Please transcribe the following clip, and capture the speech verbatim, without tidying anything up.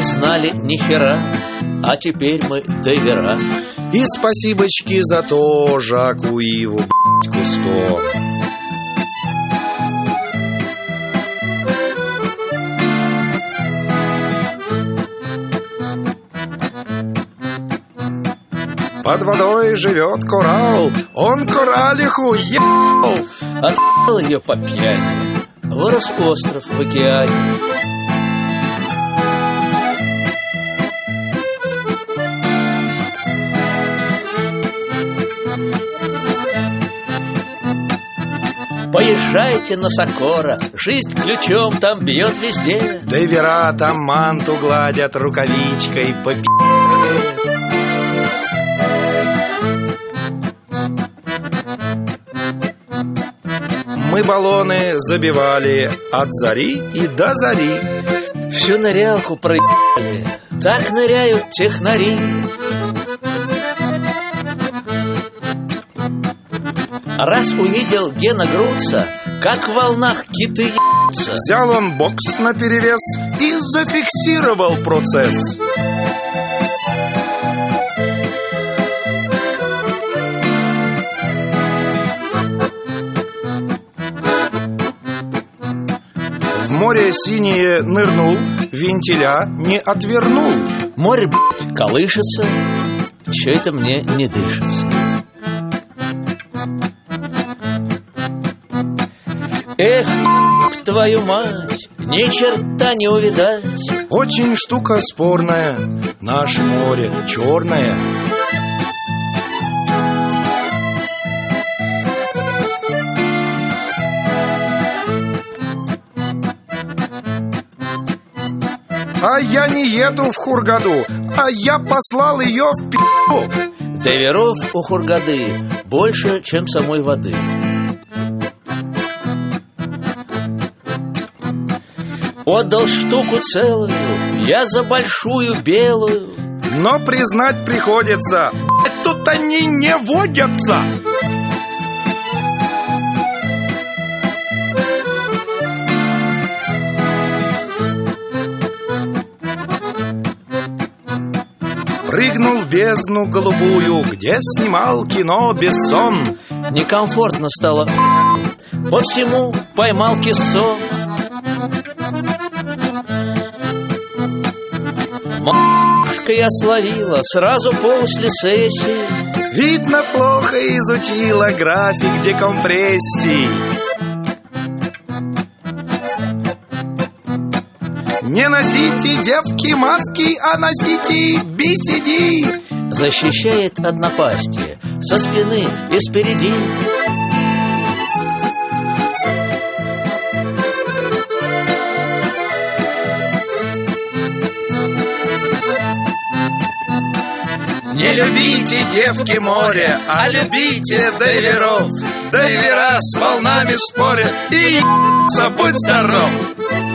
знали ни хера, а теперь мы дайвера. И спасибочки за то Жаку Иву, б***ь, Кусто. Под водой живет коралл, он коралиху ебал. Отъебал ее по пьяни, вырос остров в океане. Поезжайте на Сокора, жизнь ключом там бьет везде. Дайвера там манту гладят рукавичкой по пи***. Мы баллоны забивали от зари и до зари. Всю нырялку проебали, так ныряют технари. Раз увидел Гена Груца, как в волнах киты ебутся. Взял он бокс наперевес и зафиксировал процесс. В море синее нырнул, вентиля не отвернул. Море, блядь, колышется, чё это мне не дышится. Эх, твою мать, ни черта не увидать. Очень штука спорная, наше море черное. А я не еду в Хургаду, а я послал ее в пи***у. Дайверов у Хургады больше, чем самой воды. Отдал штуку целую, я за большую белую. Но признать приходится, тут они не водятся. Прыгнул в бездну голубую, где снимал кино «Бессон». Некомфортно стало, по всему поймал кессо. М***шка я словила сразу после сессии. Видно, плохо изучила график декомпрессии. Не носите, девки, маски, а носите би си ди. Защищает от напасти со спины и спереди. Не любите, девки, море, а любите дайверов. Дайвера с волнами спорят и ебаться, будь здоров.